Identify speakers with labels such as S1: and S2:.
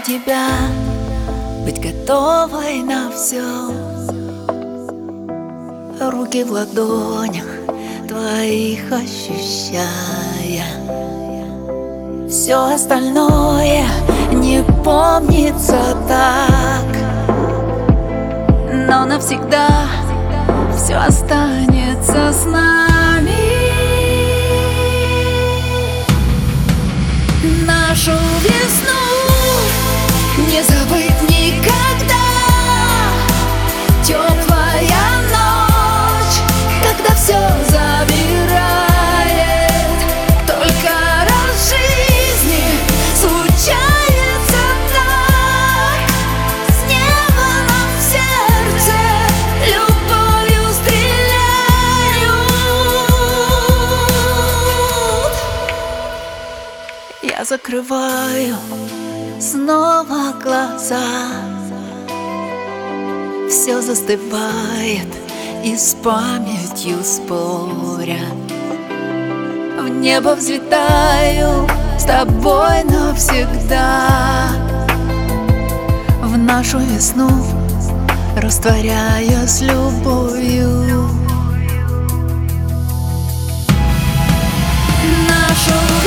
S1: тебя, быть готовой на все. Руки в ладонях твоих ощущая, все остальное не помнится так, но навсегда все останется с нами. Нашу весну не забыть никогда. Теплая ночь, когда все забирает. Только раз в жизни случается так. С неба нам в сердце любовью стреляют. Я закрываю снова глаза, все застывает и с памятью споря. В небо взлетаю с тобой навсегда, в нашу весну растворяясь любовью. Нашу